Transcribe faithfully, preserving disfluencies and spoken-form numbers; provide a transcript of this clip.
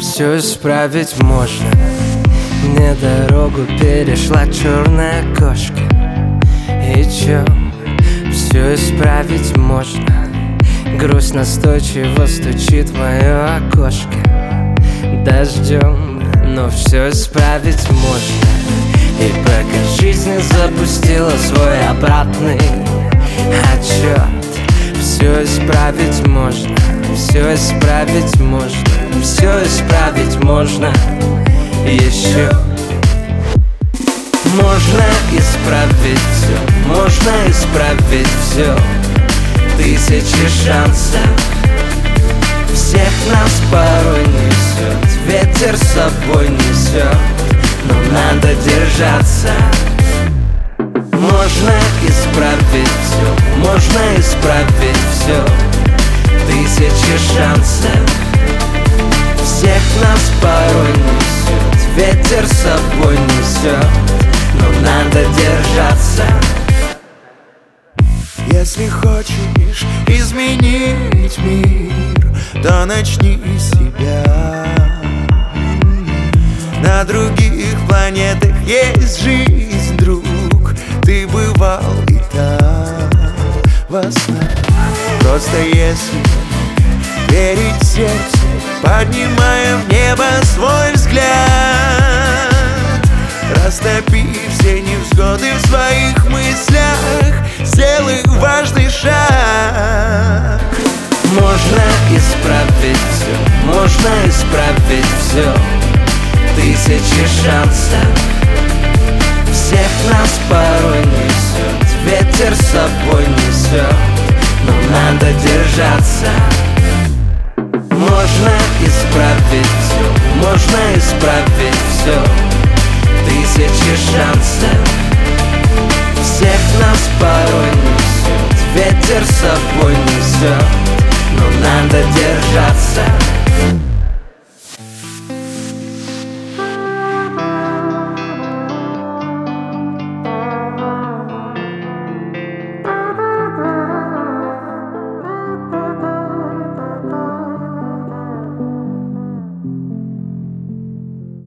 все исправить можно. Мне дорогу перешла черная кошка. И чё, все исправить можно. Грусть настойчиво стучит в мое окошко дождем, но все исправить можно. И пока жизнь не запустила свой обратный отчет, все исправить можно, все исправить можно, все исправить можно еще. Можно исправить все, можно исправить все. Тысячи шансов, всех нас порой несет, ветер с собой несет, но надо держаться. Можно исправить все, можно исправить все. Тысячи шансов, всех нас порой несет, ветер с собой несет, но надо держаться. Если хочешь изменить мир, то начни с себя. На других планетах есть жизнь, друг. Ты бывал и там во снах. Просто если верить сердцу, поднимая в небо свой взгляд, растопи все невзгоды в своих мыслях, сделай важный шаг. Можно исправить все, можно исправить все. Тысячи шансов, всех нас порой несет, ветер с собой несет, но надо держаться. Можно исправить все, можно исправить все. Тысячи шансов, всех нас порой несет, ветер с собой несет,